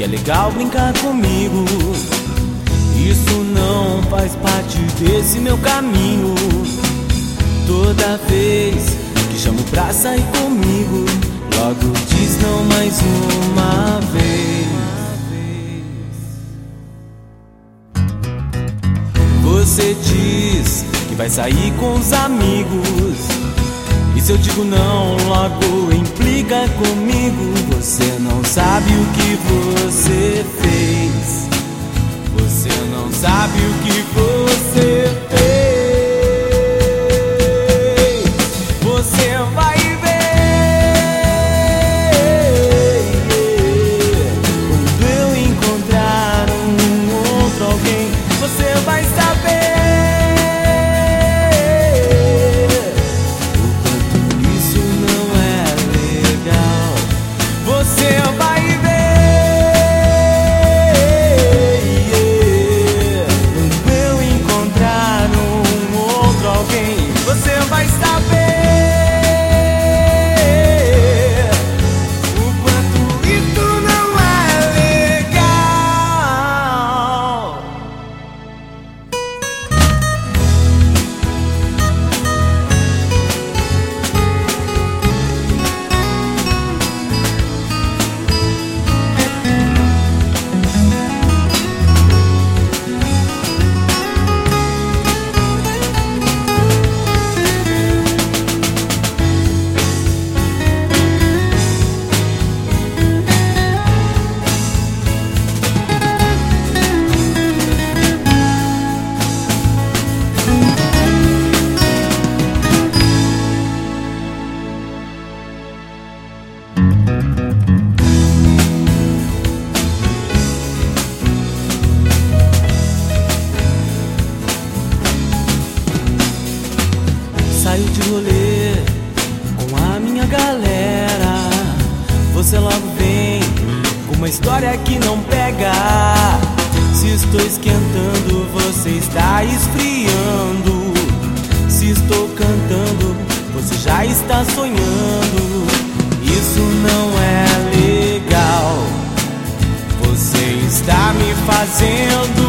que é legal brincar comigo. Isso não faz parte desse meu caminho. Toda vez que chamo pra sair comigo, logo diz não mais uma vez. Você diz que vai sair com os amigos, e se eu digo não, logo implica comigo. Você não sabe o que você fez. Você não sabe o que você fez. Você vai ver quando eu encontrar outro alguém. Você vai saber o quanto isso não é legal. Você vai ver quando eu encontrar outro alguém. Você vai saber o quanto isso não é legal. Saio de rolê com a minha galera. Você logo vem com uma história que não pega. Se estou esquentando, você está esfriando. Se estou cantando, você já está sonhando. Isso não é legal. Você está me fazendo